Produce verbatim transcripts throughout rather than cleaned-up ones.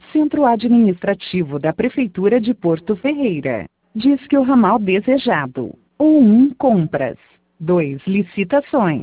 Centro Administrativo da Prefeitura de Porto Ferreira. Diz que o ramal desejado. Ou um compras. dois licitações.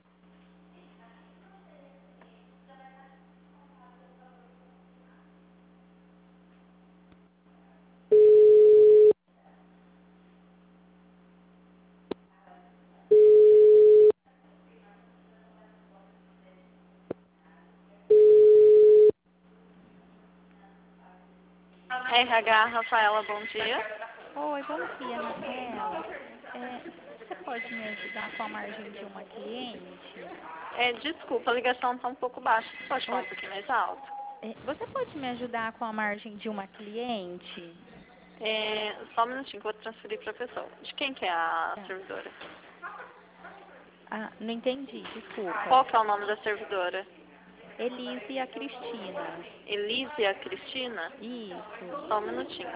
R H, Rafaela, bom dia. Oi, bom dia, Rafaela. É, você pode me ajudar com a margem de uma cliente? É, desculpa, a ligação está um pouco baixa. Você pode falar um Oi, pouquinho mais alto? é, você pode me ajudar com a margem de uma cliente? É, só um minutinho que eu vou transferir para a pessoa. De quem que é a Tá. servidora? Ah, não entendi, desculpa. Qual que é o nome da servidora? Elise e a Cristina. Elísia Cristina? Isso. Só um minutinho.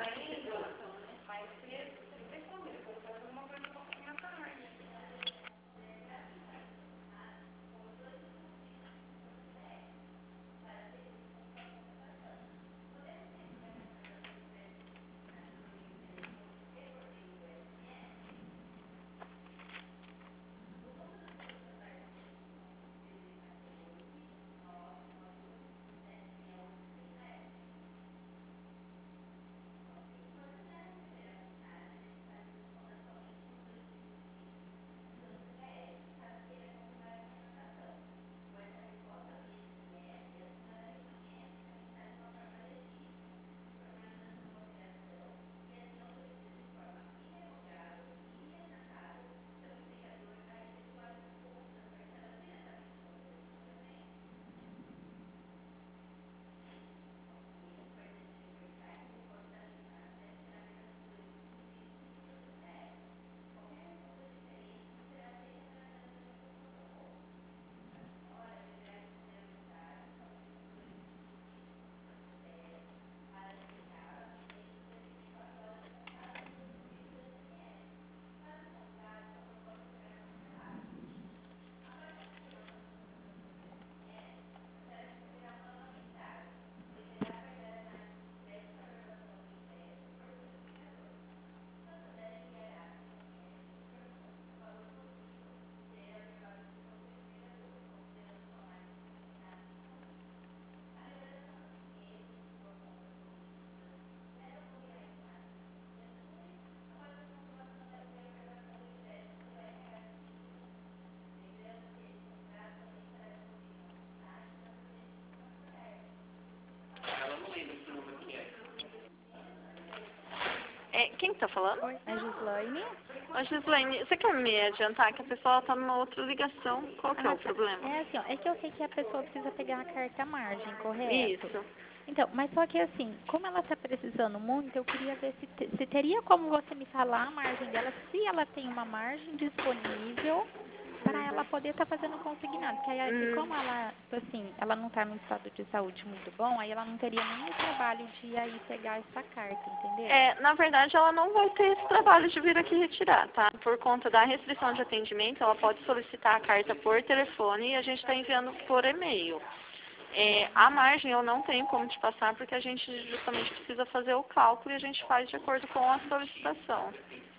É, quem está falando? Oi, é Gislaine? Ô, Gislaine, você quer me adiantar que a pessoa está numa outra ligação? Qual que é Ah, o tá. problema? É assim, ó, é que eu sei que a pessoa precisa pegar a carta margem, correto? Isso. Então, mas só que assim, como ela está precisando muito, eu queria ver se, te- se teria como você me falar a margem dela, se ela tem uma margem disponível para ela Uhum. poder estar fazendo consignado. Porque aí, e Hum, como ela, tipo assim, ela não está num estado de saúde muito bom, aí ela não teria nem o trabalho de ir aí pegar essa carta, entendeu? É, na verdade, ela não vai ter esse trabalho de vir aqui retirar, tá? Por conta da restrição de atendimento, ela pode solicitar a carta por telefone e a gente está enviando por e-mail. É, a margem eu não tenho como te passar porque a gente justamente precisa fazer o cálculo e a gente faz de acordo com a solicitação.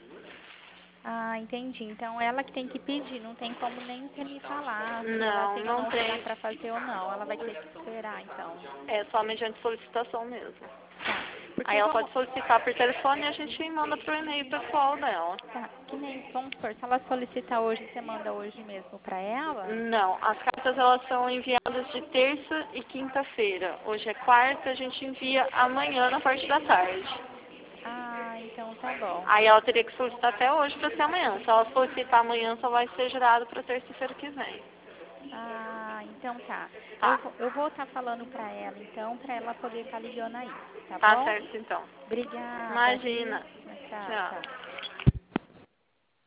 Ah, entendi. Então ela que tem que pedir, não tem como nem você me falar se ela Não, tem ou não não lugar tem. para fazer ou não. Ela vai ter que esperar, então. É só mediante solicitação mesmo. Tá. Aí Porque ela vamos, pode solicitar por telefone e a gente manda pro e-mail pessoal dela. tá, que nem, vamos supor, se ela solicitar hoje, você manda hoje mesmo para ela? Não, as cartas elas são enviadas de terça e quinta-feira. Hoje é quarta, a gente envia amanhã na parte da tarde. Ah, então tá bom. Aí ela teria que solicitar até hoje para ser amanhã. Se ela solicitar amanhã, só vai ser gerado para terça-feira que vem. Ah, então tá. Eu, Tá? vou- eu vou estar falando para ela, então, para ela poder estar ligando aí, tá Tá bom? certo então. Obrigada, viu? Imagina. Tchau, Tchau. tchau.